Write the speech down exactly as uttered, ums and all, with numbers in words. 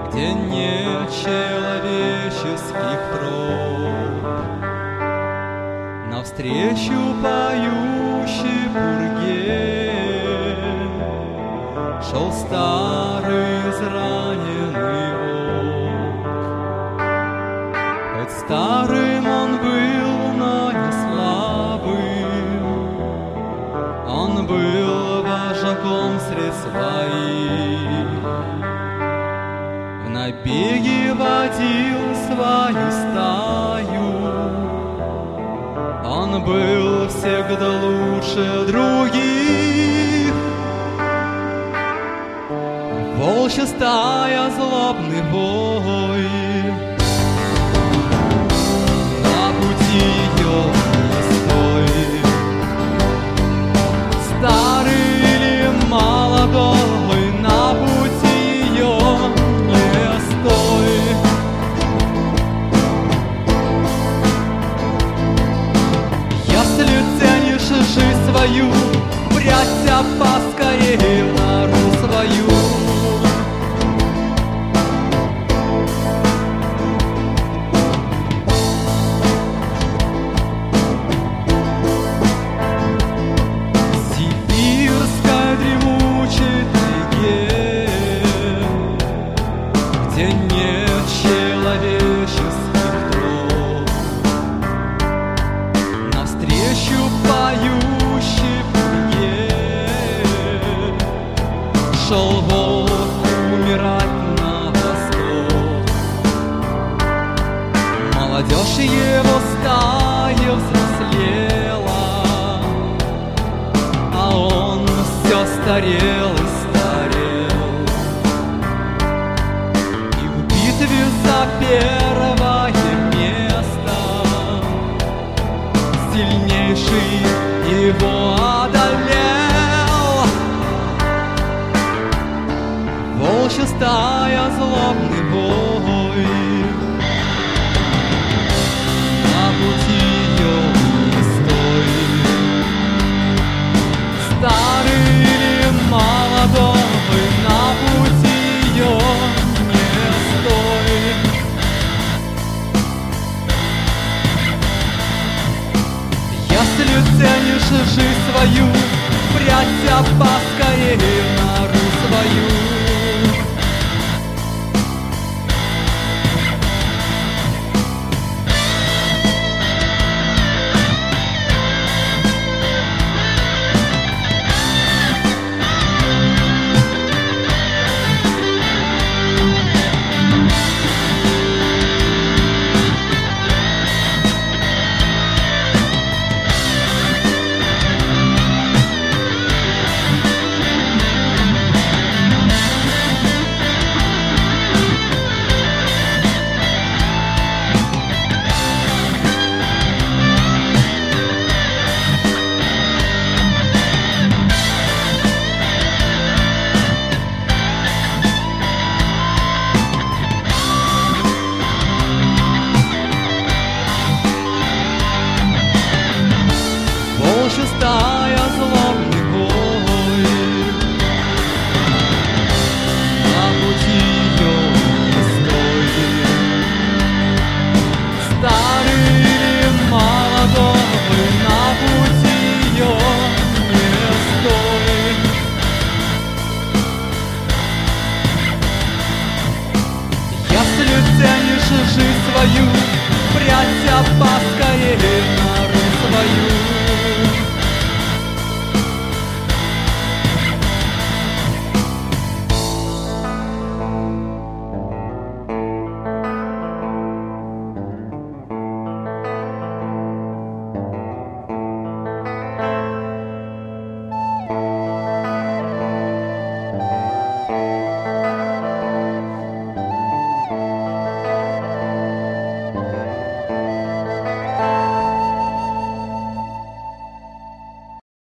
где нет человеческих троп. Навстречу поющей пурге шел старый израненный волк. Хоть старым он был, но не слабым, он был вожаком средь своих. В набеги водил свою стаю, он был всегда лучше других. Волчья стая, злобный бой, на пути ее не стой. Старый или молодой, на пути ее не стой. Если ценишь жизнь свою, прячься поскорее в нору свою. Сибирской дремучей тайге, где нет человеческих троп, навстречу поющей пурге шел волк умирать на восток. Молодежь его стая взрослела, а он все старел и старел. И в битве за первое место сильнейший его одолел. Волчья стая, злобный бой, на пути ее не стой. Старый или молодой, на пути ее не стой. Если ценишь жизнь свою, прячься поскорее в нору свою. Волчья стая, злобный бой, на пути ее не стой. Старый или молодой, на пути ее не стой. Если ценишь жизнь свою, прячься поскорее в нору свою.